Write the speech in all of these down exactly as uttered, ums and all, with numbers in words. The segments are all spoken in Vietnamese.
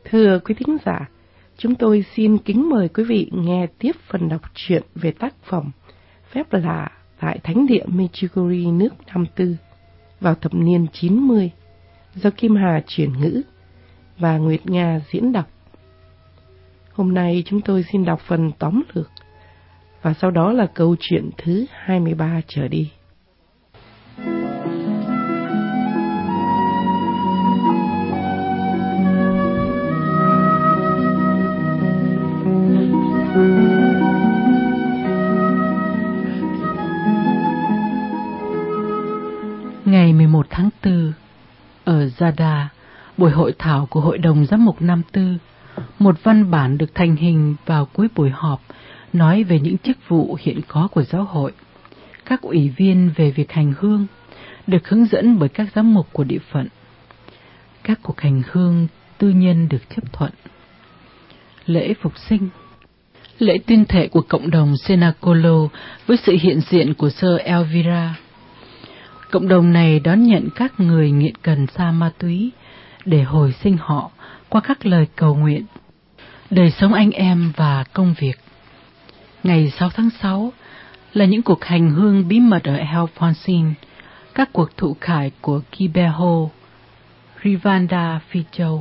Thưa quý thính giả, chúng tôi xin kính mời quý vị nghe tiếp phần đọc truyện về tác phẩm Phép lạ tại Thánh địa Medjugorje nước Nam Tư vào thập niên chín mươi do Kim Hà chuyển ngữ và Nguyệt Nga diễn đọc. Hôm nay chúng tôi xin đọc phần tóm lược và sau đó là câu chuyện thứ hai mươi ba trở đi. Ngày mười một tháng tư, ở Zada, buổi hội thảo của Hội đồng Giám mục Nam Tư, một văn bản được thành hình vào cuối buổi họp nói về những chức vụ hiện có của giáo hội. Các ủy viên về việc hành hương được hướng dẫn bởi các giám mục của địa phận. Các cuộc hành hương tư nhân được chấp thuận. Lễ phục sinh, lễ tuyên thệ của cộng đồng Senacolo với sự hiện diện của Sơ Elvira. Cộng đồng này đón nhận các người nghiện cần sa ma túy để hồi sinh họ qua các lời cầu nguyện, đời sống anh em và công việc. Ngày sáu tháng sáu là những cuộc hành hương bí mật ở Alphonsine, các cuộc thụ khải của Kibeho, Rivanda, Phi Châu.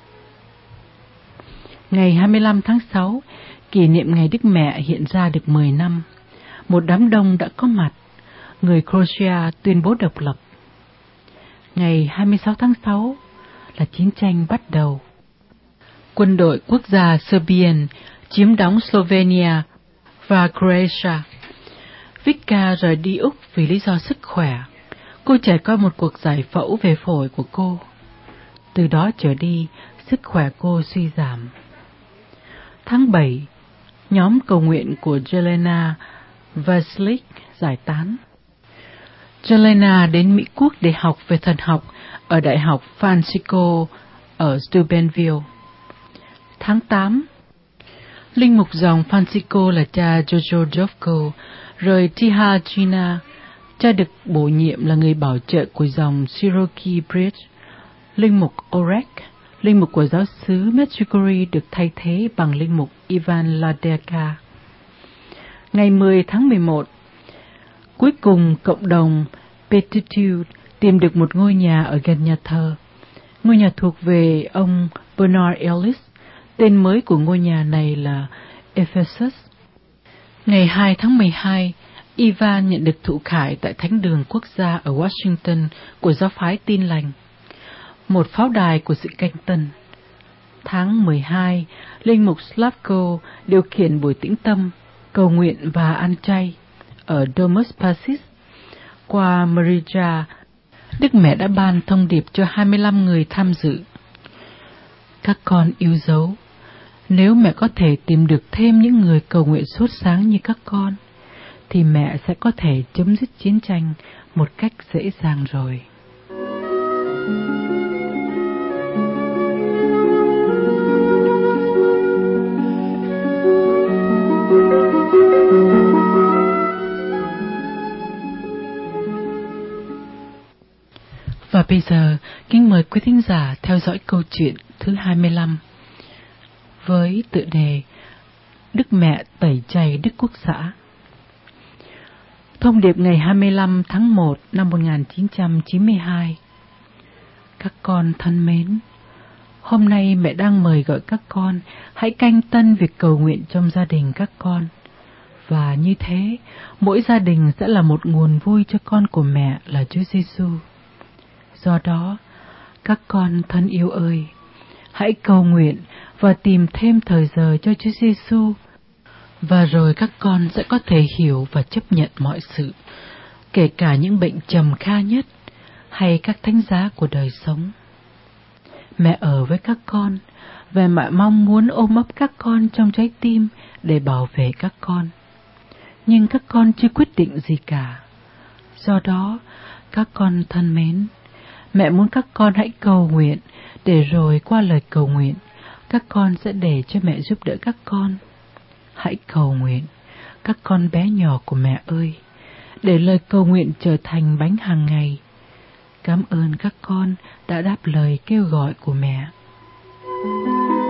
Ngày hai mươi lăm tháng sáu, kỷ niệm ngày Đức Mẹ hiện ra được mười năm. Một đám đông đã có mặt. Người Croatia tuyên bố độc lập. Ngày hai mươi sáu tháng sáu là chiến tranh bắt đầu. Quân đội quốc gia Serbian chiếm đóng Slovenia và Croatia. Vicka rời đi Úc vì lý do sức khỏe. Cô trải qua một cuộc giải phẫu về phổi của cô. Từ đó trở đi, sức khỏe cô suy giảm. Tháng bảy, nhóm cầu nguyện của Jelena Vasilic giải tán. Jelena đến Mỹ Quốc để học về thần học ở Đại học Francisco ở Steubenville. Tháng tám, linh mục dòng Francisco là cha Jojo Jovko rời Tijuana. Cha được bổ nhiệm là người bảo trợ của dòng Cherokee Bridge. Linh mục Orek, linh mục của giáo xứ Medjugorje, được thay thế bằng linh mục Ivan Ladeka. Ngày mười tháng mười một, cuối cùng cộng đồng Beatitude tìm được một ngôi nhà ở gần nhà thờ. Ngôi nhà thuộc về ông Bernard Ellis. Tên mới của ngôi nhà này là Ephesus. Ngày hai tháng mười hai, Ivan nhận được thụ khải tại Thánh đường Quốc gia ở Washington của giáo phái Tin lành, một pháo đài của sự canh tân. Tháng mười hai, linh mục Slavko điều khiển buổi tĩnh tâm, cầu nguyện và ăn chay ở Domus Passis. Qua Marija, Đức Mẹ đã ban thông điệp cho hai mươi lăm người tham dự. Các con yêu dấu, nếu mẹ có thể tìm được thêm những người cầu nguyện sốt sáng như các con, thì mẹ sẽ có thể chấm dứt chiến tranh một cách dễ dàng rồi. Và bây giờ, kính mời quý thính giả theo dõi câu chuyện thứ hai mươi lăm với tựa đề Đức Mẹ tẩy chay Đức Quốc xã. Thông điệp ngày hai mươi lăm tháng một năm một nghìn chín trăm chín mươi hai. Các con thân mến, hôm nay mẹ đang mời gọi các con hãy canh tân việc cầu nguyện trong gia đình các con. Và như thế, mỗi gia đình sẽ là một nguồn vui cho con của mẹ là Chúa Giêsu. Do đó, các con thân yêu ơi, hãy cầu nguyện và tìm thêm thời giờ cho Chúa Giêsu, và rồi các con sẽ có thể hiểu và chấp nhận mọi sự, kể cả những bệnh trầm kha nhất hay các thánh giá của đời sống. Mẹ ở với các con và mẹ mong muốn ôm ấp các con trong trái tim để bảo vệ các con. Nhưng các con chưa quyết định gì cả. Do đó, các con thân mến, mẹ muốn các con hãy cầu nguyện, để rồi qua lời cầu nguyện, các con sẽ để cho mẹ giúp đỡ các con. Hãy cầu nguyện, các con bé nhỏ của mẹ ơi, để lời cầu nguyện trở thành bánh hàng ngày. Cảm ơn các con đã đáp lời kêu gọi của mẹ.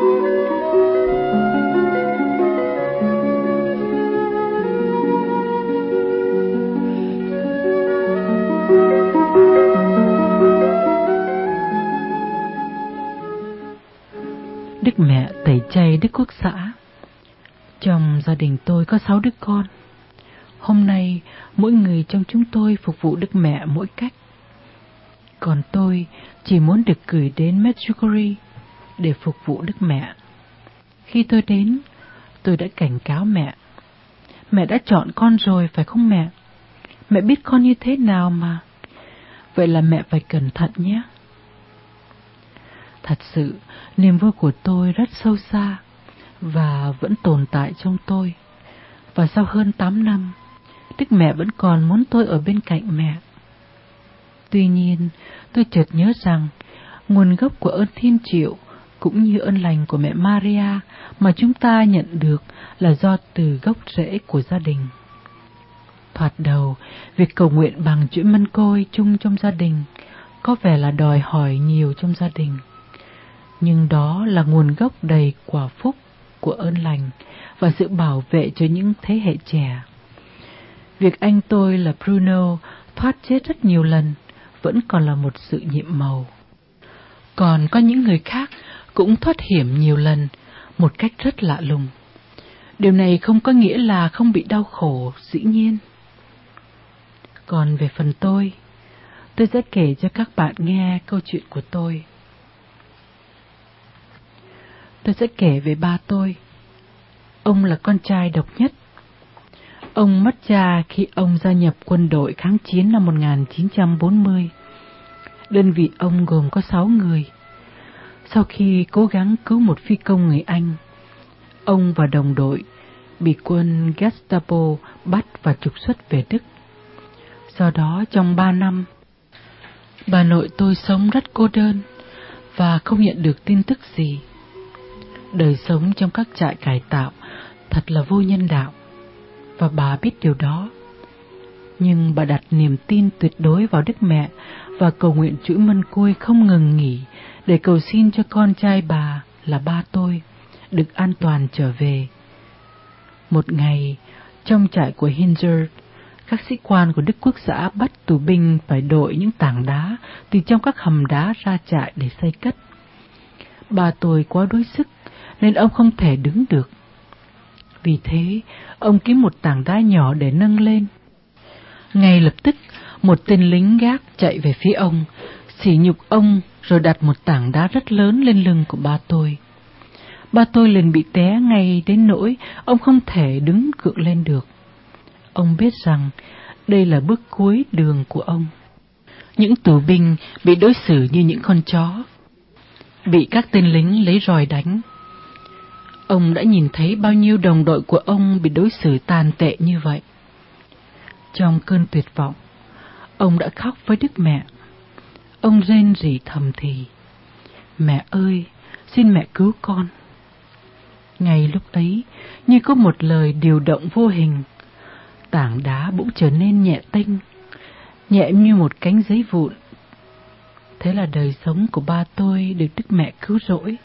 Đức Mẹ tẩy chay Đức Quốc xã. Trong gia đình tôi có sáu đứa con. Hôm nay, mỗi người trong chúng tôi phục vụ Đức Mẹ mỗi cách. Còn tôi chỉ muốn được gửi đến Medjugorje để phục vụ Đức Mẹ. Khi tôi đến, tôi đã cảnh cáo mẹ. Mẹ đã chọn con rồi, phải không mẹ? Mẹ biết con như thế nào mà. Vậy là mẹ phải cẩn thận nhé. Thật sự, niềm vui của tôi rất sâu xa và vẫn tồn tại trong tôi. Và sau hơn tám năm, Đức Mẹ vẫn còn muốn tôi ở bên cạnh mẹ. Tuy nhiên, tôi chợt nhớ rằng nguồn gốc của ơn thiên triệu cũng như ơn lành của mẹ Maria mà chúng ta nhận được là do từ gốc rễ của gia đình. Thoạt đầu, việc cầu nguyện bằng chuỗi mân côi chung trong gia đình có vẻ là đòi hỏi nhiều trong gia đình. Nhưng đó là nguồn gốc đầy quả phúc của ơn lành và sự bảo vệ cho những thế hệ trẻ. Việc anh tôi là Bruno thoát chết rất nhiều lần vẫn còn là một sự nhiệm màu. Còn có những người khác cũng thoát hiểm nhiều lần một cách rất lạ lùng. Điều này không có nghĩa là không bị đau khổ, dĩ nhiên. Còn về phần tôi, tôi sẽ kể cho các bạn nghe câu chuyện của tôi. Tôi sẽ kể về ba tôi. Ông là con trai độc nhất. Ông mất cha khi ông gia nhập quân đội kháng chiến năm một nghìn chín trăm bốn mươi. Đơn vị ông gồm có sáu người. Sau khi cố gắng cứu một phi công người Anh, ông và đồng đội bị quân Gestapo bắt và trục xuất về Đức. Do đó trong ba năm, bà nội tôi sống rất cô đơn và không nhận được tin tức gì. Đời sống trong các trại cải tạo thật là vô nhân đạo, và bà biết điều đó. Nhưng bà đặt niềm tin tuyệt đối vào Đức Mẹ và cầu nguyện chuỗi mân côi không ngừng nghỉ để cầu xin cho con trai bà là ba tôi được an toàn trở về. Một ngày, trong trại của Hinzer, các sĩ quan của Đức Quốc xã bắt tù binh phải đội những tảng đá từ trong các hầm đá ra trại để xây cất. Ba tôi quá đuối sức nên ông không thể đứng được. Vì thế, ông kiếm một tảng đá nhỏ để nâng lên. Ngay lập tức, một tên lính gác chạy về phía ông, sỉ nhục ông rồi đặt một tảng đá rất lớn lên lưng của ba tôi. Ba tôi liền bị té ngay đến nỗi ông không thể đứng cựa lên được. Ông biết rằng đây là bước cuối đường của ông. Những tù binh bị đối xử như những con chó, bị các tên lính lấy roi đánh. Ông đã nhìn thấy bao nhiêu đồng đội của ông bị đối xử tàn tệ như vậy. Trong cơn tuyệt vọng, ông đã khóc với Đức Mẹ. Ông rên rỉ thầm thì: "Mẹ ơi, xin mẹ cứu con." Ngay lúc ấy, như có một lời điều động vô hình, tảng đá bỗng trở nên nhẹ tênh, nhẹ như một cánh giấy vụn. Thế là đời sống của ba tôi được Đức Mẹ cứu rỗi.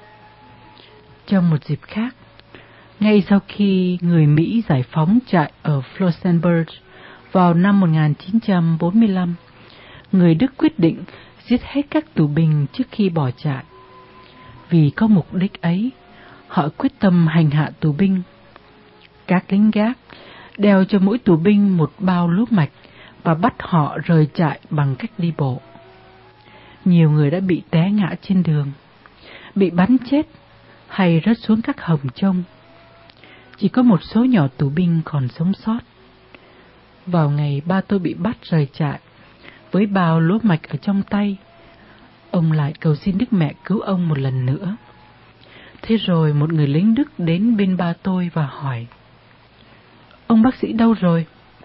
Trong một dịp khác, ngay sau khi người Mỹ giải phóng trại ở Flossenburg vào năm một nghìn chín trăm bốn mươi lăm, người Đức quyết định giết hết các tù binh trước khi bỏ trại. Vì có mục đích ấy, họ quyết tâm hành hạ tù binh. Các lính gác đeo cho mỗi tù binh một bao lúa mạch và bắt họ rời trại bằng cách đi bộ. Nhiều người đã bị té ngã trên đường, bị bắn chết hay rớt xuống các hầm trông. Chỉ có một số nhỏ tù binh còn sống sót. Vào ngày ba tôi bị bắt rời trại, với bao lúa mạch ở trong tay, ông lại cầu xin Đức Mẹ cứu ông một lần nữa. Thế rồi một người lính Đức đến bên ba tôi và hỏi: "Ông bác sĩ đâu rồi?"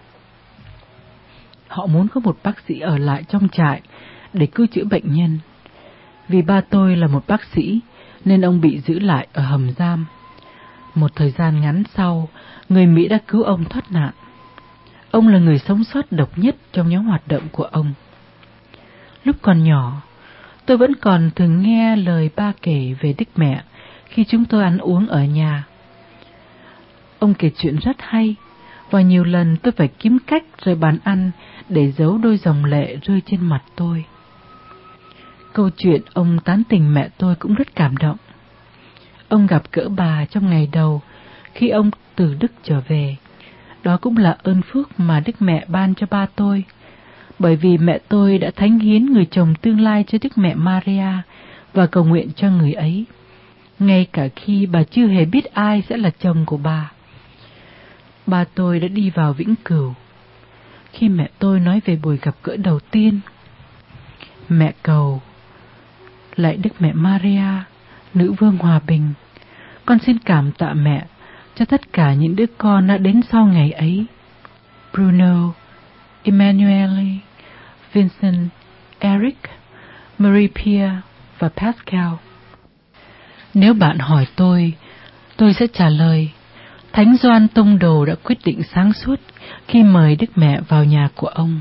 Họ muốn có một bác sĩ ở lại trong trại để cứu chữa bệnh nhân. Vì ba tôi là một bác sĩ nên ông bị giữ lại ở hầm giam. Một thời gian ngắn sau, người Mỹ đã cứu ông thoát nạn. Ông là người sống sót độc nhất trong nhóm hoạt động của ông. Lúc còn nhỏ, tôi vẫn còn thường nghe lời ba kể về Đức Mẹ khi chúng tôi ăn uống ở nhà. Ông kể chuyện rất hay, và nhiều lần tôi phải kiếm cách rời bàn ăn để giấu đôi dòng lệ rơi trên mặt tôi. Câu chuyện ông tán tỉnh mẹ tôi cũng rất cảm động. Ông gặp gỡ bà trong ngày đầu khi ông từ Đức trở về. Đó cũng là ơn phước mà Đức Mẹ ban cho ba tôi, bởi vì mẹ tôi đã thánh hiến người chồng tương lai cho Đức Mẹ Maria và cầu nguyện cho người ấy, ngay cả khi bà chưa hề biết ai sẽ là chồng của bà. Ba tôi đã đi vào vĩnh cửu. Khi mẹ tôi nói về buổi gặp gỡ đầu tiên, mẹ cầu: lạy Đức Mẹ Maria, Nữ Vương Hòa Bình, con xin cảm tạ mẹ cho tất cả những đứa con đã đến sau ngày ấy: Bruno, Emanuele, Vincent, Eric, Marie Pierre và Pascal. Nếu bạn hỏi tôi, tôi sẽ trả lời: Thánh Gioan Tông Đồ đã quyết định sáng suốt khi mời Đức Mẹ vào nhà của ông.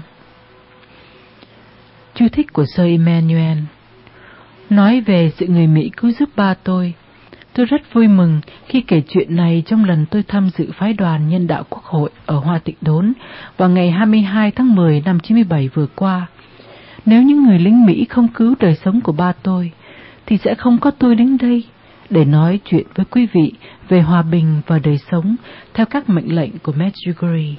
Chú thích của Sir Emmanuel. Nói về sự người Mỹ cứu giúp ba tôi, tôi rất vui mừng khi kể chuyện này trong lần tôi tham dự phái đoàn nhân đạo quốc hội ở Hoa Tịnh Đốn vào ngày hai mươi hai tháng mười năm chín mươi bảy vừa qua. Nếu những người lính Mỹ không cứu đời sống của ba tôi, thì sẽ không có tôi đến đây để nói chuyện với quý vị về hòa bình và đời sống theo các mệnh lệnh của Medjugorje.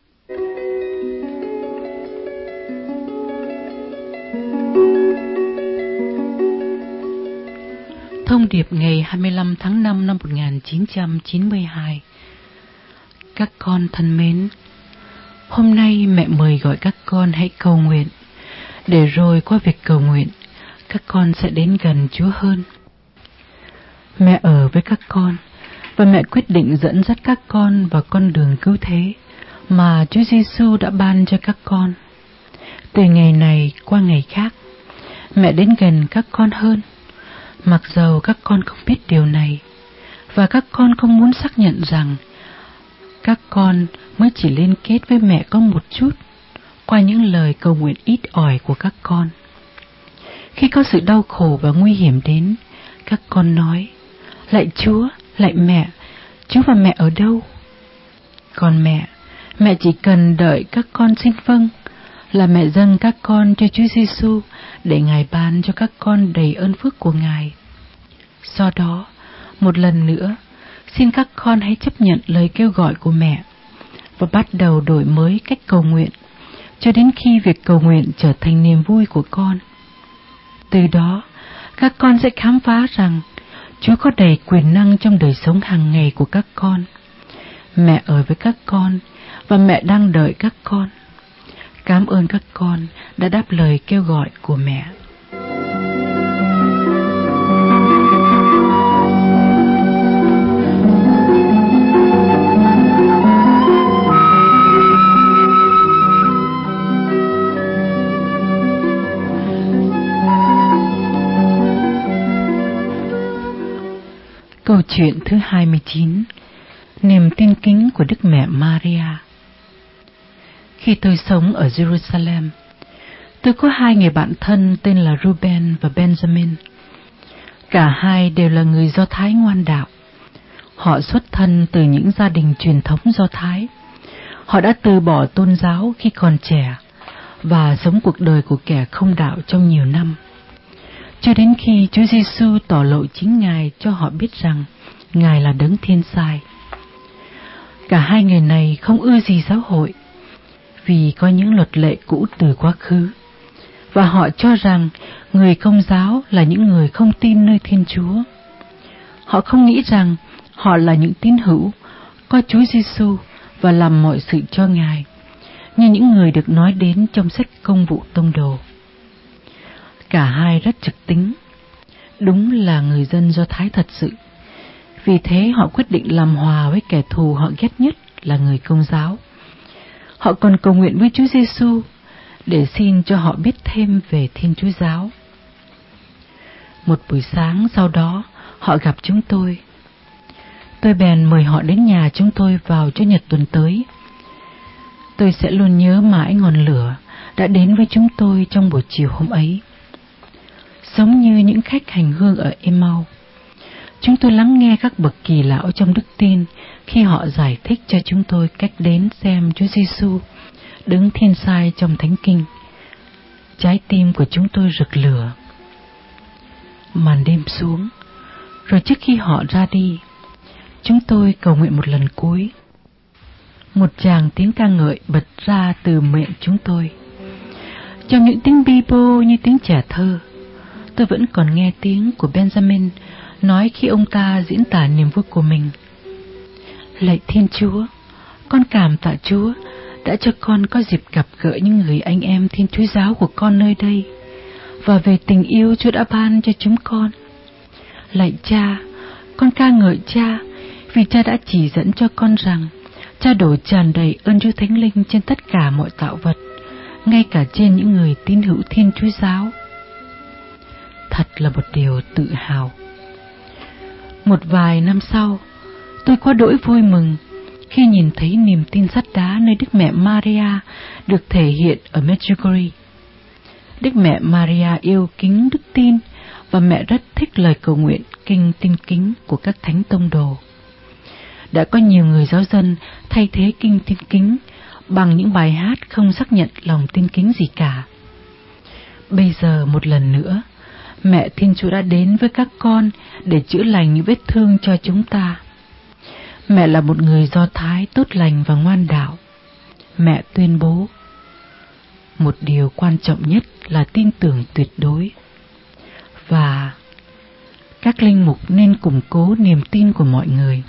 Thông điệp ngày hai mươi lăm tháng năm năm một nghìn chín trăm chín mươi hai. Các con thân mến, hôm nay mẹ mời gọi các con hãy cầu nguyện, để rồi qua việc cầu nguyện, các con sẽ đến gần Chúa hơn. Mẹ ở với các con, và mẹ quyết định dẫn dắt các con vào con đường cứu thế mà Chúa Giêsu đã ban cho các con. Từ ngày này qua ngày khác, mẹ đến gần các con hơn, mặc dầu các con không biết điều này, và các con không muốn xác nhận rằng các con mới chỉ liên kết với mẹ có một chút qua những lời cầu nguyện ít ỏi của các con. Khi có sự đau khổ và nguy hiểm đến, các con nói: lạy Chúa, lạy mẹ, Chúa và mẹ ở đâu? Còn mẹ, mẹ chỉ cần đợi các con xin vâng là mẹ dâng các con cho Chúa Giêsu để Ngài ban cho các con đầy ơn phước của Ngài. Do đó, một lần nữa, xin các con hãy chấp nhận lời kêu gọi của mẹ và bắt đầu đổi mới cách cầu nguyện, cho đến khi việc cầu nguyện trở thành niềm vui của con. Từ đó, các con sẽ khám phá rằng Chúa có đầy quyền năng trong đời sống hàng ngày của các con. Mẹ ở với các con và mẹ đang đợi các con. Cảm ơn các con đã đáp lời kêu gọi của mẹ. Câu chuyện thứ hai mươi chín. Niềm tin kính của Đức Mẹ Maria. Khi tôi sống ở Jerusalem, tôi có hai người bạn thân tên là Ruben và Benjamin. Cả hai đều là người Do Thái ngoan đạo. Họ xuất thân từ những gia đình truyền thống Do Thái. Họ đã từ bỏ tôn giáo khi còn trẻ và sống cuộc đời của kẻ không đạo trong nhiều năm, cho đến khi Chúa Giêsu tỏ lộ chính Ngài cho họ biết rằng Ngài là Đấng Thiên Sai. Cả hai người này không ưa gì giáo hội, vì có những luật lệ cũ từ quá khứ, và họ cho rằng người Công giáo là những người không tin nơi Thiên Chúa. Họ không nghĩ rằng họ là những tín hữu, có Chúa Giêsu và làm mọi sự cho Ngài, như những người được nói đến trong sách Công vụ Tông Đồ. Cả hai rất trực tính, đúng là người dân Do Thái thật sự. Vì thế họ quyết định làm hòa với kẻ thù họ ghét nhất là người Công giáo. Họ còn cầu nguyện với Chúa Giêsu để xin cho họ biết thêm về Thiên Chúa giáo. Một buổi sáng sau đó, họ gặp chúng tôi. Tôi bèn mời họ đến nhà chúng tôi vào Chủ nhật tuần tới. Tôi sẽ luôn nhớ mãi ngọn lửa đã đến với chúng tôi trong buổi chiều hôm ấy. Giống như những khách hành hương ở Emau, chúng tôi lắng nghe các bậc kỳ lão trong đức tin khi họ giải thích cho chúng tôi cách đến xem Chúa Giêsu, Đấng Thiên Sai trong Thánh Kinh. Trái tim của chúng tôi rực lửa. Màn đêm xuống, Rồi trước khi họ ra đi, chúng tôi cầu nguyện một lần cuối. Một tràng tiếng ca ngợi bật ra từ miệng chúng tôi. Trong những tiếng bi bô như tiếng trẻ thơ, tôi vẫn còn nghe tiếng của Benjamin nói khi ông ta diễn tả niềm vui của mình. Lạy Thiên Chúa, con cảm tạ Chúa đã cho con có dịp gặp gỡ những người anh em Thiên Chúa giáo của con nơi đây, và về tình yêu Chúa đã ban cho chúng con. Lạy Cha, con ca ngợi Cha vì Cha đã chỉ dẫn cho con rằng Cha đổ tràn đầy ơn Chúa Thánh Linh trên tất cả mọi tạo vật, ngay cả trên những người tín hữu Thiên Chúa giáo. Thật là một điều tự hào. Một vài năm sau, tôi quá đỗi vui mừng khi nhìn thấy niềm tin sắt đá nơi Đức Mẹ Maria được thể hiện ở Medjugorje. Đức Mẹ Maria yêu kính đức tin và mẹ rất thích lời cầu nguyện kinh tinh kính của các thánh tông đồ. Đã có nhiều người giáo dân thay thế kinh tin kính bằng những bài hát không xác nhận lòng tin kính gì cả. Bây giờ một lần nữa, Mẹ Thiên Chúa đã đến với các con để chữa lành những vết thương cho chúng ta. Mẹ là một người Do Thái tốt lành và ngoan đạo. Mẹ tuyên bố, một điều quan trọng nhất là tin tưởng tuyệt đối, và các linh mục nên củng cố niềm tin của mọi người.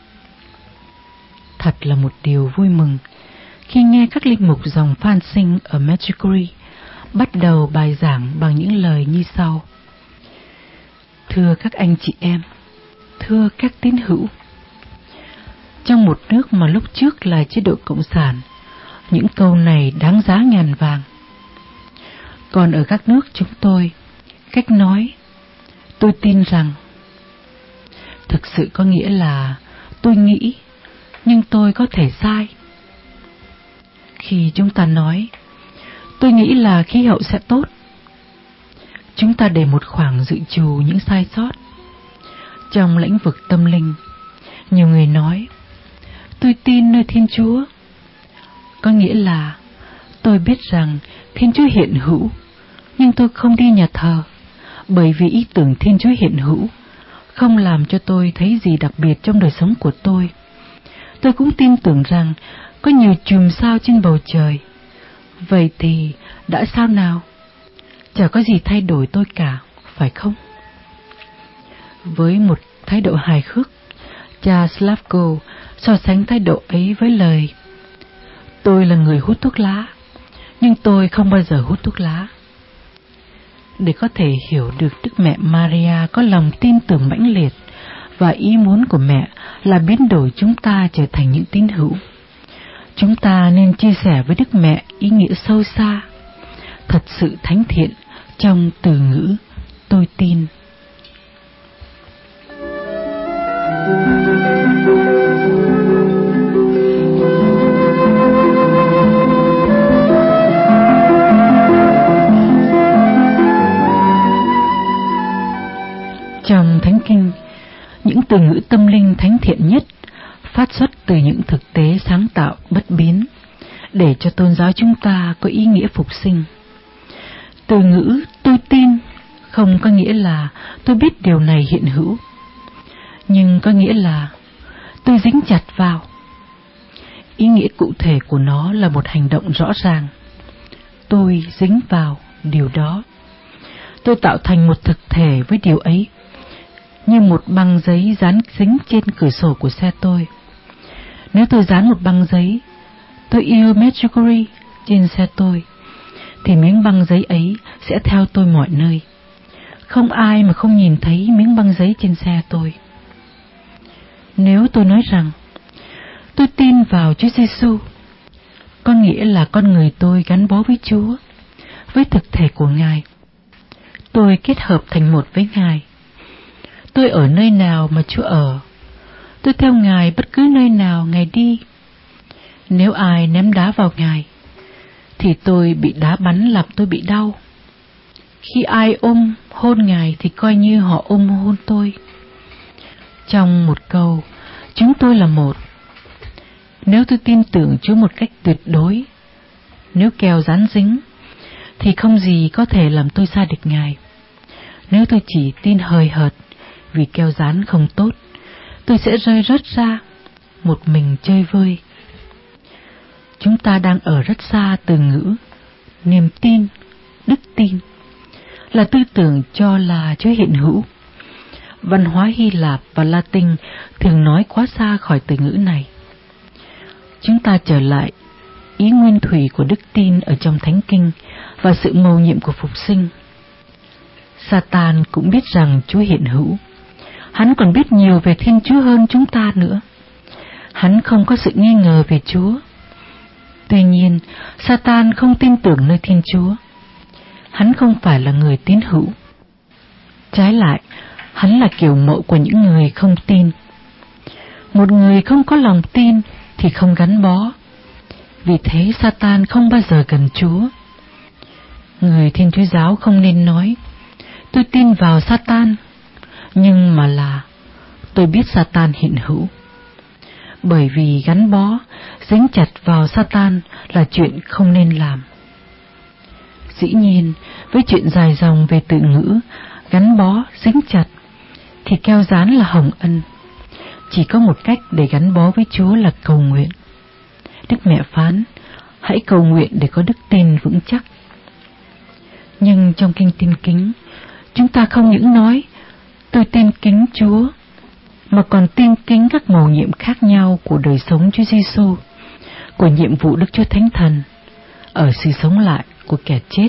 Thật là một điều vui mừng khi nghe các linh mục dòng Phan Sinh ở Medjugorje bắt đầu bài giảng bằng những lời như sau. Thưa các anh chị em, thưa các tín hữu, trong một nước mà lúc trước là chế độ cộng sản, những câu này đáng giá ngàn vàng. Còn ở các nước chúng tôi, cách nói tôi tin rằng thực sự có nghĩa là tôi nghĩ, nhưng tôi có thể sai. Khi chúng ta nói tôi nghĩ là khí hậu sẽ tốt, chúng ta để một khoảng dự trù những sai sót. Trong lĩnh vực tâm linh, nhiều người nói tôi tin nơi Thiên Chúa, có nghĩa là tôi biết rằng Thiên Chúa hiện hữu, nhưng tôi không đi nhà thờ, bởi vì ý tưởng Thiên Chúa hiện hữu không làm cho tôi thấy gì đặc biệt trong đời sống của tôi. Tôi cũng tin tưởng rằng có nhiều chùm sao trên bầu trời. Vậy thì đã sao nào? Chả có gì thay đổi tôi cả, phải không? Với một thái độ hài hước, cha Slavko so sánh thái độ ấy với lời tôi là người hút thuốc lá, nhưng tôi không bao giờ hút thuốc lá. Để có thể hiểu được Đức Mẹ Maria có lòng tin tưởng mãnh liệt và ý muốn của mẹ là biến đổi chúng ta trở thành những tín hữu, chúng ta nên chia sẻ với Đức Mẹ ý nghĩa sâu xa, thật sự thánh thiện trong từ ngữ tôi tin. Trong Thánh Kinh, những từ ngữ tâm linh thánh thiện nhất phát xuất từ những thực tế sáng tạo bất biến, để cho tôn giáo chúng ta có ý nghĩa phục sinh. Từ ngữ tôi tin không có nghĩa là tôi biết điều này hiện hữu, nhưng có nghĩa là tôi dính chặt vào. Ý nghĩa cụ thể của nó là một hành động rõ ràng. Tôi dính vào điều đó. Tôi tạo thành một thực thể với điều ấy, như một băng giấy dán dính trên cửa sổ của xe tôi. Nếu tôi dán một băng giấy tôi yêu Medjugorje trên xe tôi, thì miếng băng giấy ấy sẽ theo tôi mọi nơi. Không ai mà không nhìn thấy miếng băng giấy trên xe tôi. Nếu tôi nói rằng tôi tin vào Chúa Giêsu, có nghĩa là con người tôi gắn bó với Chúa, với thực thể của Ngài. Tôi kết hợp thành một với Ngài. Tôi ở nơi nào mà Chúa ở, tôi theo Ngài bất cứ nơi nào Ngài đi. Nếu ai ném đá vào Ngài, thì tôi bị đá bắn làm tôi bị đau. Khi ai ôm hôn Ngài thì coi như họ ôm hôn tôi. Trong một câu, chúng tôi là một. Nếu tôi tin tưởng Chúa một cách tuyệt đối, nếu keo dán dính, thì không gì có thể làm tôi xa địch Ngài. Nếu tôi chỉ tin hời hợt, vì keo dán không tốt, tôi sẽ rơi rớt ra, một mình chơi vơi. Chúng ta đang ở rất xa từ ngữ niềm tin, đức tin, là tư tưởng cho là chứa hiện hữu. Văn hóa Hy Lạp và Latin thường nói quá xa khỏi từ ngữ này. Chúng ta trở lại ý nguyên thủy của đức tin ở trong Thánh Kinh và sự mầu nhiệm của phục sinh. Satan cũng biết rằng Chúa hiện hữu. Hắn còn biết nhiều về Thiên Chúa hơn chúng ta nữa. Hắn không có sự nghi ngờ về Chúa. Tuy nhiên, Satan không tin tưởng nơi Thiên Chúa. Hắn không phải là người tín hữu. Trái lại, hắn là kiểu mẫu của những người không tin. Một người không có lòng tin thì không gắn bó. Vì thế Satan không bao giờ gần Chúa. Người Thiên Chúa giáo không nên nói tôi tin vào Satan, nhưng mà là tôi biết Satan hiện hữu. Bởi vì gắn bó, dính chặt vào Satan là chuyện không nên làm. Dĩ nhiên, với chuyện dài dòng về từ ngữ gắn bó, dính chặt, thì keo dán là hồng ân. Chỉ có một cách để gắn bó với Chúa là cầu nguyện. Đức Mẹ phán, hãy cầu nguyện để có đức tin vững chắc. Nhưng trong Kinh Tin Kính, chúng ta không những nói tôi tin kính Chúa, mà còn tin kính các mầu nhiệm khác nhau của đời sống Chúa Giêsu, của nhiệm vụ Đức Chúa Thánh Thần, ở sự sống lại của kẻ chết.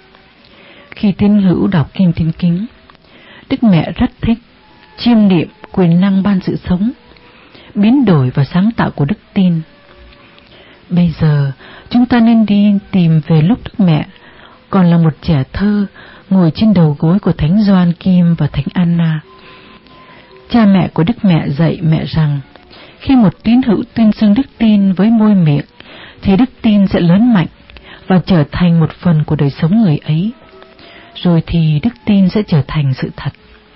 Khi tín hữu đọc Kinh Tin Kính, Đức Mẹ rất thích chiêm niệm quyền năng ban sự sống, biến đổi và sáng tạo của đức tin. Bây giờ, chúng ta nên đi tìm về lúc Đức Mẹ còn là một trẻ thơ ngồi trên đầu gối của Thánh Gioan Kim và Thánh Anna. Cha mẹ của Đức Mẹ dạy mẹ rằng, khi một tín hữu tuyên xưng đức tin với môi miệng, thì đức tin sẽ lớn mạnh và trở thành một phần của đời sống người ấy. Rồi thì đức tin sẽ trở thành sự thật.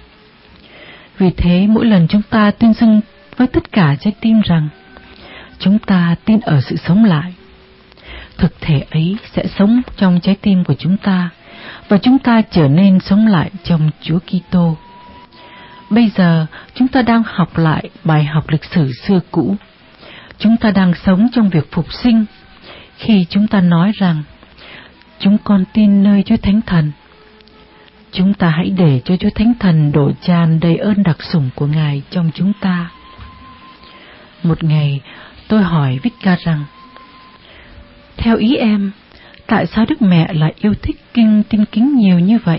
Vì thế mỗi lần chúng ta tuyên xưng với tất cả trái tim rằng chúng ta tin ở sự sống lại, thực thể ấy sẽ sống trong trái tim của chúng ta, và chúng ta trở nên sống lại trong Chúa Kitô. Bây giờ chúng ta đang học lại bài học lịch sử xưa cũ. Chúng ta đang sống trong việc phục sinh khi chúng ta nói rằng chúng con tin nơi Chúa Thánh Thần. Chúng ta hãy để cho Chúa Thánh Thần đổ tràn đầy ơn đặc sủng của Ngài trong chúng ta. Một ngày, tôi hỏi Vicca rằng, theo ý em, tại sao Đức Mẹ lại yêu thích Kinh Tin Kính nhiều như vậy?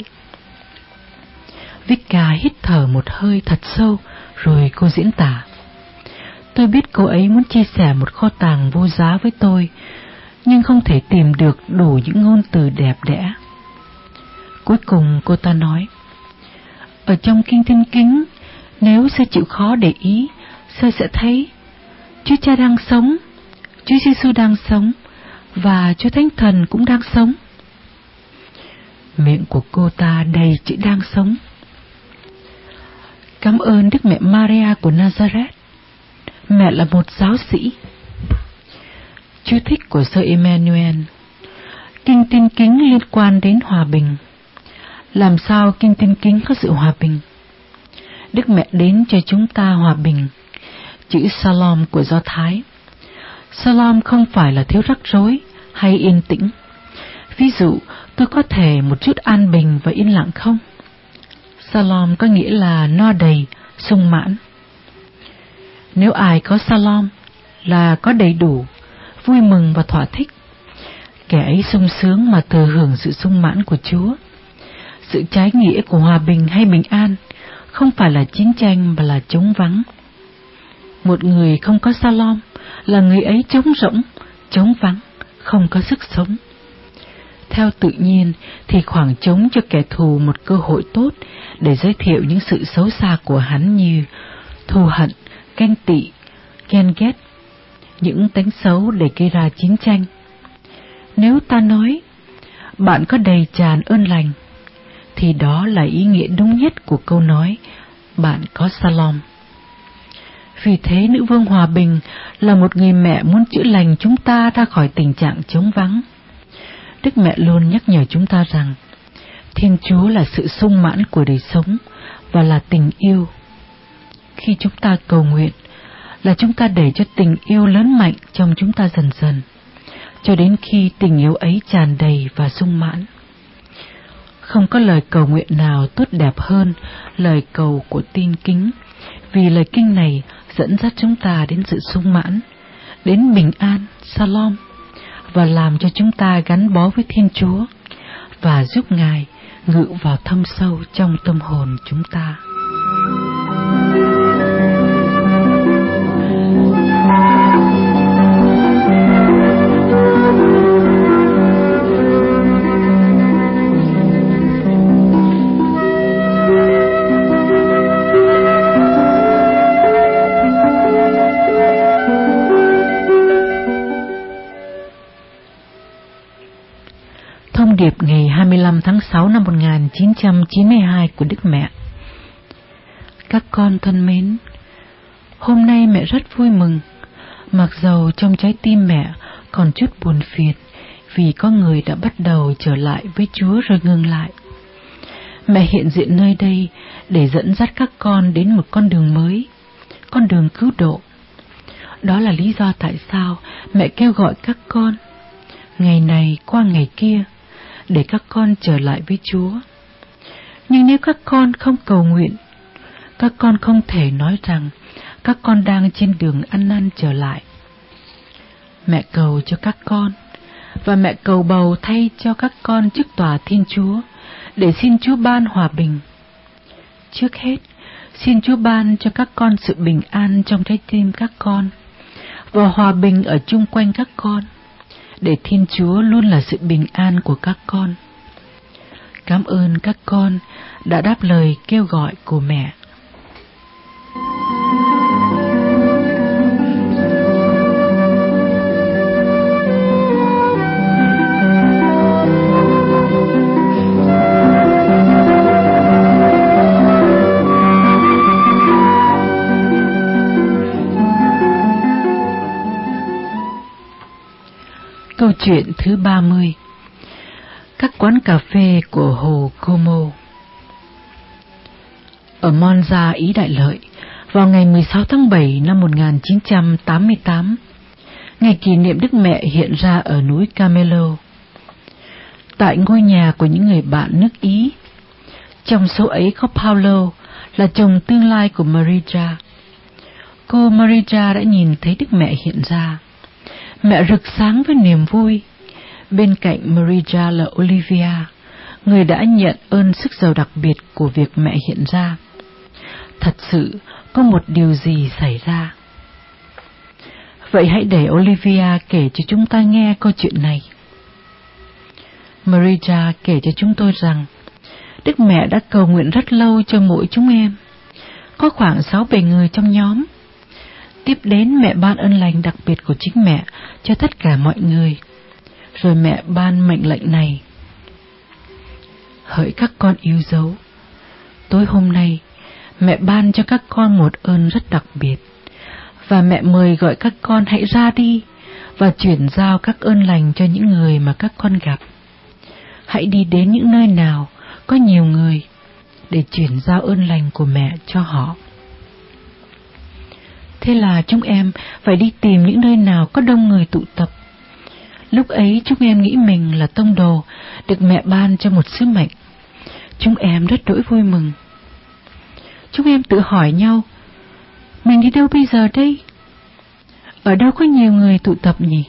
Vicca hít thở một hơi thật sâu, rồi cô diễn tả. Tôi biết cô ấy muốn chia sẻ một kho tàng vô giá với tôi, nhưng không thể tìm được đủ những ngôn từ đẹp đẽ. Cuối cùng cô ta nói, ở trong Kinh Tin Kính, nếu sư chịu khó để ý, sư sẽ thấy Chúa Cha đang sống, Chúa Giêsu đang sống, và Chúa Thánh Thần cũng đang sống. Miệng của cô ta đầy chữ đang sống. Cảm ơn Đức Mẹ Maria của Nazareth. Mẹ là một giáo sĩ. Chú thích của Sơ Emmanuel. Kinh Tin Kính liên quan đến hòa bình. Làm sao Kinh Tin Kính có sự hòa bình? Đức Mẹ đến cho chúng ta hòa bình. Chữ Shalom của Do Thái. Shalom không phải là thiếu rắc rối hay yên tĩnh. Ví dụ, tôi có thể một chút an bình và yên lặng không? Shalom có nghĩa là no đầy, sung mãn. Nếu ai có Shalom là có đầy đủ, vui mừng và thỏa thích. Kẻ ấy sung sướng mà thừa hưởng sự sung mãn của Chúa. Sự trái nghĩa của hòa bình hay bình an không phải là chiến tranh mà là trống vắng. Một người không có Shalom là người ấy trống rỗng, trống vắng, không có sức sống. Theo tự nhiên thì khoảng trống cho kẻ thù một cơ hội tốt để giới thiệu những sự xấu xa của hắn như thù hận, ganh tị, ghen ghét, những tánh xấu để gây ra chiến tranh. Nếu ta nói, bạn có đầy tràn ơn lành, thì đó là ý nghĩa đúng nhất của câu nói, bạn có Shalom. Vì thế nữ vương hòa bình là một người mẹ muốn chữa lành chúng ta ra khỏi tình trạng trống vắng. Đức Mẹ luôn nhắc nhở chúng ta rằng, Thiên Chúa là sự sung mãn của đời sống và là tình yêu. Khi chúng ta cầu nguyện là chúng ta để cho tình yêu lớn mạnh trong chúng ta dần dần, cho đến khi tình yêu ấy tràn đầy và sung mãn. Không có lời cầu nguyện nào tốt đẹp hơn lời cầu của tin kính, vì lời kinh này dẫn dắt chúng ta đến sự sung mãn, đến bình an, Shalom, và làm cho chúng ta gắn bó với Thiên Chúa và giúp Ngài ngự vào thâm sâu trong tâm hồn chúng ta. Thông điệp ngày hai mươi lăm tháng sáu năm một nghìn chín trăm chín mươi hai của Đức Mẹ. Các con thân mến, hôm nay mẹ rất vui mừng, mặc dầu trong trái tim mẹ còn chút buồn phiền vì có người đã bắt đầu trở lại với Chúa rồi ngừng lại. Mẹ hiện diện nơi đây để dẫn dắt các con đến một con đường mới, con đường cứu độ. Đó là lý do tại sao mẹ kêu gọi các con, ngày này qua ngày kia, để các con trở lại với Chúa. Nhưng nếu các con không cầu nguyện, các con không thể nói rằng các con đang trên đường ăn năn trở lại. Mẹ cầu cho các con, và mẹ cầu bầu thay cho các con trước tòa Thiên Chúa, để xin Chúa ban hòa bình. Trước hết, xin Chúa ban cho các con sự bình an trong trái tim các con, và hòa bình ở chung quanh các con, để Thiên Chúa luôn là sự bình an của các con. Cảm ơn các con đã đáp lời kêu gọi của mẹ. Câu chuyện thứ ba mươi. Các quán cà phê của hồ Como. Ở Monza, Ý Đại Lợi, vào ngày mười sáu tháng bảy năm một nghìn chín trăm tám mươi tám, ngày kỷ niệm Đức Mẹ hiện ra ở núi Carmelo, tại ngôi nhà của những người bạn nước Ý. Trong số ấy có Paolo, là chồng tương lai của Maria. Cô Maria đã nhìn thấy Đức Mẹ hiện ra. Mẹ rực sáng với niềm vui. Bên cạnh Maria là Olivia, người đã nhận ơn sức giàu đặc biệt của việc mẹ hiện ra. Thật sự có một điều gì xảy ra. Vậy hãy để Olivia kể cho chúng ta nghe câu chuyện này. Maria kể cho chúng tôi rằng Đức Mẹ đã cầu nguyện rất lâu cho mỗi chúng em. Có khoảng sáu bảy người trong nhóm. Tiếp đến mẹ ban ơn lành đặc biệt của chính mẹ cho tất cả mọi người. Rồi mẹ ban mệnh lệnh này: hỡi các con yêu dấu, tối hôm nay mẹ ban cho các con một ơn rất đặc biệt, và mẹ mời gọi các con hãy ra đi và chuyển giao các ơn lành cho những người mà các con gặp. Hãy đi đến những nơi nào có nhiều người để chuyển giao ơn lành của mẹ cho họ. Thế là chúng em phải đi tìm những nơi nào có đông người tụ tập. Lúc ấy chúng em nghĩ mình là tông đồ, được mẹ ban cho một sứ mệnh. Chúng em rất đỗi vui mừng. Chúng em tự hỏi nhau, mình đi đâu bây giờ đây? Ở đâu có nhiều người tụ tập nhỉ?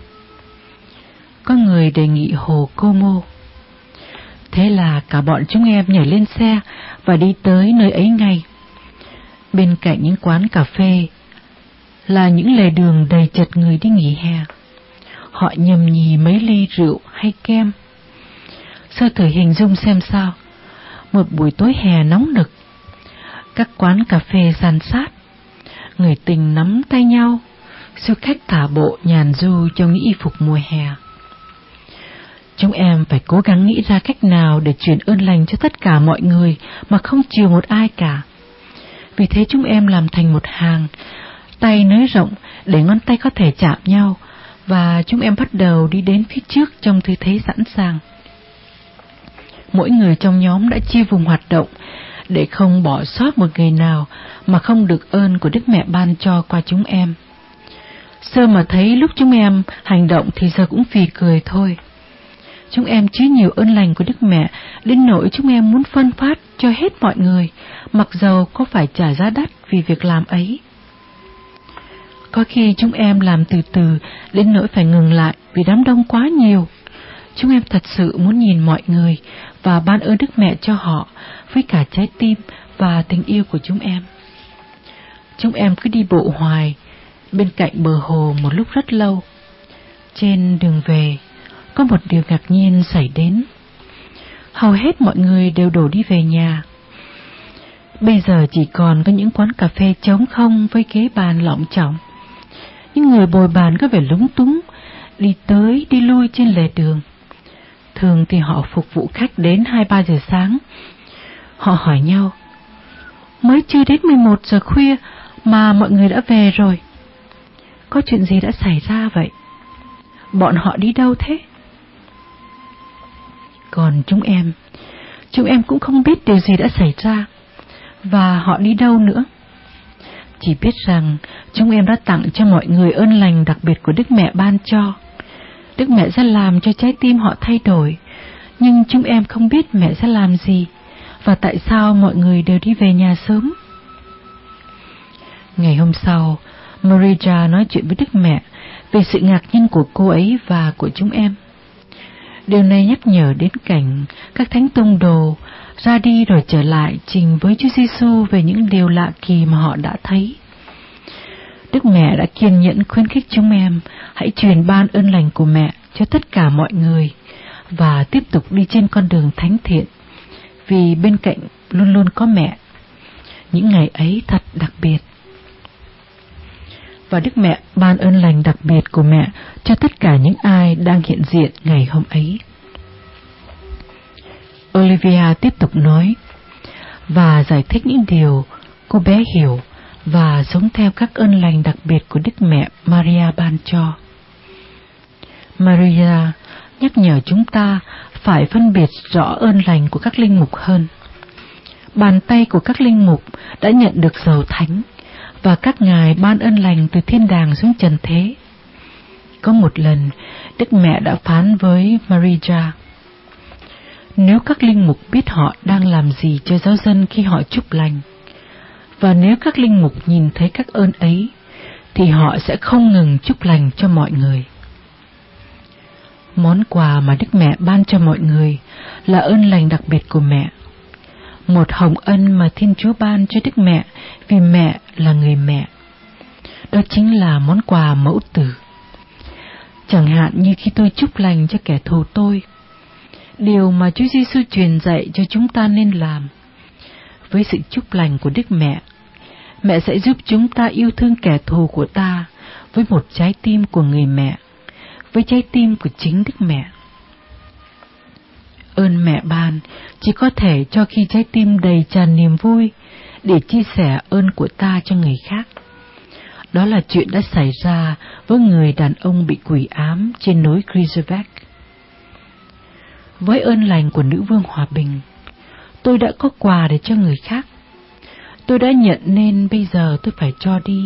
Có người đề nghị hồ Como. Thế là cả bọn chúng em nhảy lên xe và đi tới nơi ấy ngay. Bên cạnh những quán cà phê là những lề đường đầy chật người đi nghỉ hè. Họ nhầm nhì mấy ly rượu hay kem. Sơ thử hình dung xem sao. Một buổi tối hè nóng nực, các quán cà phê san sát, người tình nắm tay nhau, du khách thả bộ nhàn du trong những y phục mùa hè. Chúng em phải cố gắng nghĩ ra cách nào để truyền ơn lành cho tất cả mọi người mà không chiều một ai cả. Vì thế chúng em làm thành một hàng, tay nới rộng để ngón tay có thể chạm nhau, và chúng em bắt đầu đi đến phía trước trong tư thế sẵn sàng. Mỗi người trong nhóm đã chia vùng hoạt động để không bỏ sót một ngày nào mà không được ơn của Đức Mẹ ban cho qua chúng em. Sơ mà thấy lúc chúng em hành động thì giờ cũng phì cười thôi. Chúng em chứa nhiều ơn lành của Đức Mẹ đến nỗi chúng em muốn phân phát cho hết mọi người, mặc dầu có phải trả giá đắt vì việc làm ấy. Có khi chúng em làm từ từ đến nỗi phải ngừng lại vì đám đông quá nhiều. Chúng em thật sự muốn nhìn mọi người và ban ơn Đức Mẹ cho họ với cả trái tim và tình yêu của chúng em. Chúng em cứ đi bộ hoài bên cạnh bờ hồ một lúc rất lâu. Trên đường về, có một điều ngạc nhiên xảy đến. Hầu hết mọi người đều đổ đi về nhà. Bây giờ chỉ còn có những quán cà phê trống không với ghế bàn lọng chỏng. Những người bồi bàn có vẻ lúng túng, đi tới đi lui trên lề đường. Thường thì họ phục vụ khách đến hai ba giờ sáng. Họ hỏi nhau, mới chưa đến mười một giờ khuya mà mọi người đã về rồi. Có chuyện gì đã xảy ra vậy? Bọn họ đi đâu thế? Còn chúng em, chúng em cũng không biết điều gì đã xảy ra và họ đi đâu nữa. Chỉ biết rằng chúng em đã tặng cho mọi người ơn lành đặc biệt của Đức Mẹ ban cho. Đức Mẹ sẽ làm cho trái tim họ thay đổi, nhưng chúng em không biết Mẹ sẽ làm gì và tại sao mọi người đều đi về nhà sớm. Ngày hôm sau, Maria nói chuyện với Đức Mẹ về sự ngạc nhiên của cô ấy và của chúng em. Điều này nhắc nhở đến cảnh các thánh tông đồ ra đi rồi trở lại trình với Chúa Giêsu về những điều lạ kỳ mà họ đã thấy. Đức Mẹ đã kiên nhẫn khuyến khích chúng em hãy truyền ban ơn lành của Mẹ cho tất cả mọi người và tiếp tục đi trên con đường thánh thiện, vì bên cạnh luôn luôn có Mẹ. Những ngày ấy thật đặc biệt. Và Đức Mẹ ban ơn lành đặc biệt của Mẹ cho tất cả những ai đang hiện diện ngày hôm ấy. Olivia tiếp tục nói và giải thích những điều cô bé hiểu và sống theo các ơn lành đặc biệt của Đức Mẹ Maria ban cho. Maria nhắc nhở chúng ta phải phân biệt rõ ơn lành của các linh mục hơn. Bàn tay của các linh mục đã nhận được dầu thánh và các ngài ban ơn lành từ thiên đàng xuống trần thế. Có một lần, Đức Mẹ đã phán với Maria, nếu các linh mục biết họ đang làm gì cho giáo dân khi họ chúc lành, và nếu các linh mục nhìn thấy các ơn ấy, thì họ sẽ không ngừng chúc lành cho mọi người. Món quà mà Đức Mẹ ban cho mọi người là ơn lành đặc biệt của Mẹ, một hồng ân mà Thiên Chúa ban cho Đức Mẹ vì Mẹ là người mẹ. Đó chính là món quà mẫu tử. Chẳng hạn như khi tôi chúc lành cho kẻ thù tôi, điều mà Chúa Giêsu truyền dạy cho chúng ta nên làm. Với sự chúc lành của Đức Mẹ, Mẹ sẽ giúp chúng ta yêu thương kẻ thù của ta với một trái tim của người mẹ, với trái tim của chính Đức Mẹ. Ơn Mẹ ban chỉ có thể cho khi trái tim đầy tràn niềm vui để chia sẻ ơn của ta cho người khác. Đó là chuyện đã xảy ra với người đàn ông bị quỷ ám trên núi Krizovek. Với ơn lành của nữ vương hòa bình, tôi đã có quà để cho người khác. Tôi đã nhận nên bây giờ tôi phải cho đi.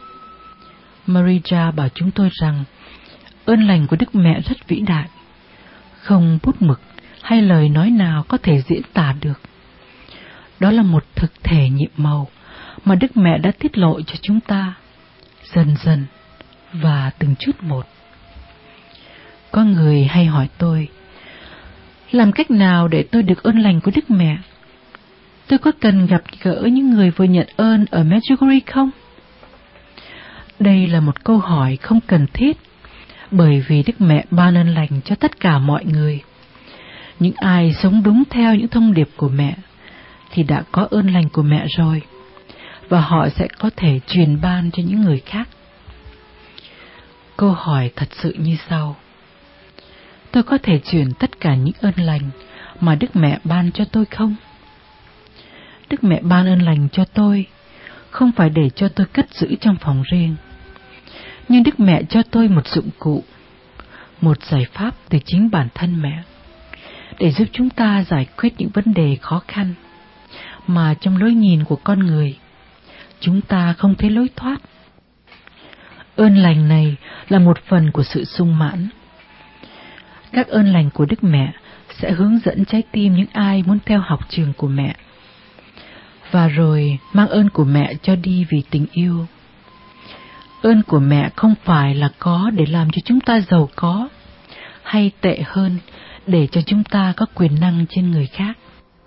Maria bảo chúng tôi rằng ơn lành của Đức Mẹ rất vĩ đại, không bút mực hay lời nói nào có thể diễn tả được. Đó là một thực thể nhiệm màu mà Đức Mẹ đã tiết lộ cho chúng ta, dần dần và từng chút một. Có người hay hỏi tôi, làm cách nào để tôi được ơn lành của Đức Mẹ? Tôi có cần gặp gỡ những người vừa nhận ơn ở Medjugorje không? Đây là một câu hỏi không cần thiết, bởi vì Đức Mẹ ban ơn lành cho tất cả mọi người. Những ai sống đúng theo những thông điệp của Mẹ thì đã có ơn lành của Mẹ rồi, và họ sẽ có thể truyền ban cho những người khác. Câu hỏi thật sự như sau: tôi có thể truyền tất cả những ơn lành mà Đức Mẹ ban cho tôi không? Đức Mẹ ban ơn lành cho tôi không phải để cho tôi cất giữ trong phòng riêng, nhưng Đức Mẹ cho tôi một dụng cụ, một giải pháp từ chính bản thân Mẹ, để giúp chúng ta giải quyết những vấn đề khó khăn. mà trong lối nhìn của con người, chúng ta không thấy lối thoát. Ơn lành này là một phần của sự sung mãn. Các ơn lành của Đức Mẹ sẽ hướng dẫn trái tim những ai muốn theo học trường của mẹ, và rồi mang ơn của mẹ cho đi vì tình yêu. Ơn của mẹ không phải là có để làm cho chúng ta giàu có, hay tệ hơn, để cho chúng ta có quyền năng trên người khác.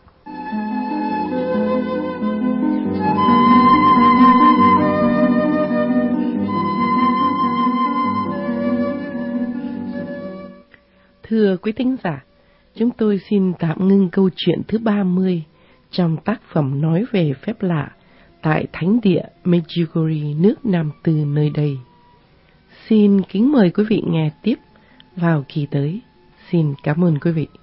Thưa quý thính giả, chúng tôi xin tạm ngưng câu chuyện thứ ba mươi trong tác phẩm nói về phép lạ tại Thánh địa Medjugorje, nước Nam Tư nơi đây. Xin kính mời quý vị nghe tiếp vào kỳ tới. Xin cảm ơn quý vị.